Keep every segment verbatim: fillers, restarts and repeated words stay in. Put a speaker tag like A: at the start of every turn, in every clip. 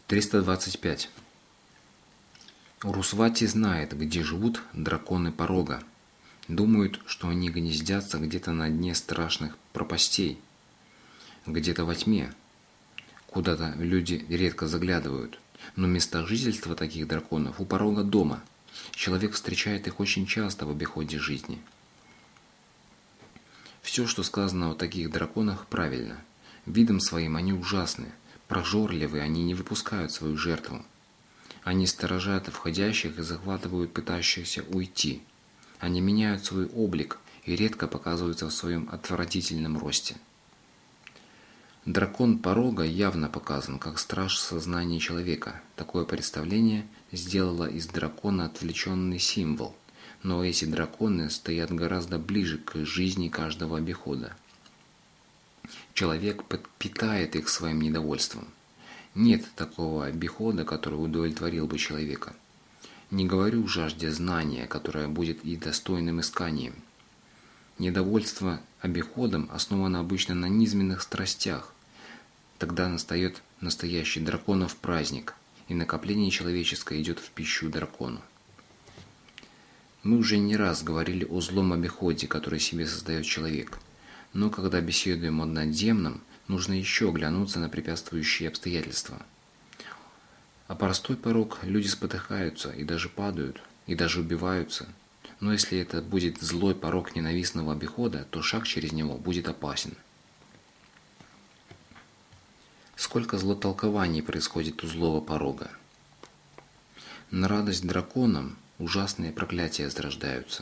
A: триста двадцать пять. Урусвати знает, где живут драконы порога. Думают, что они гнездятся где-то на дне страшных пропастей, где-то во тьме. Куда-то люди редко заглядывают, но место жительства таких драконов у порога дома. Человек встречает их очень часто в обиходе жизни. Все, что сказано о таких драконах, правильно. Видом своим они ужасны, прожорливые, они не выпускают свою жертву. Они сторожат входящих и захватывают пытающихся уйти. Они меняют свой облик и редко показываются в своем отвратительном росте. Дракон порога явно показан как страж сознания человека. Такое представление сделало из дракона отвлеченный символ, но эти драконы стоят гораздо ближе к жизни каждого обихода. Человек питает их своим недовольством. Нет такого обихода, который удовлетворил бы человека. Не говорю о жажде знания, которая будет и достойным исканием. Недовольство обиходом основано обычно на низменных страстях. Тогда настает настоящий драконов праздник, и накопление человеческое идет в пищу дракону. Мы уже не раз говорили о злом обиходе, который себе создает человек. Но когда беседуем о надземном, нужно еще оглянуться на препятствующие обстоятельства. А простой порог люди спотыкаются и даже падают, и даже убиваются. Но если это будет злой порог ненавистного обихода, то шаг через него будет опасен. Сколько злотолкований происходит у злого порога. На радость драконам ужасные проклятия зарождаются.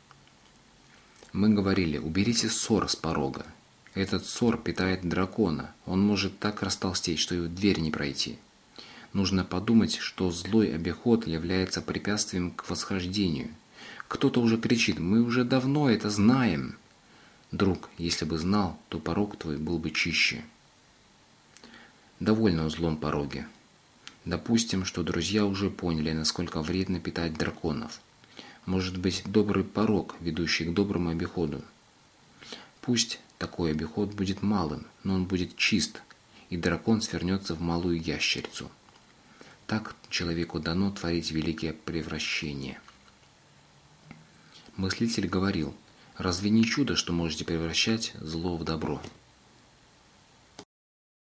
A: Мы говорили, уберите ссор с порога. Этот ссор питает дракона, он может так растолстеть, что и в дверь не пройти. Нужно подумать, что злой обиход является препятствием к восхождению. Кто-то уже кричит, мы уже давно это знаем. Друг, если бы знал, то порог твой был бы чище. Довольно о злом пороге. Допустим, что друзья уже поняли, насколько вредно питать драконов. Может быть, добрый порог, ведущий к доброму обиходу. Пусть такой обиход будет малым, но он будет чист, и дракон свернется в малую ящерицу. Так человеку дано творить великие превращения. Мыслитель говорил, разве не чудо, что можете превращать зло в добро?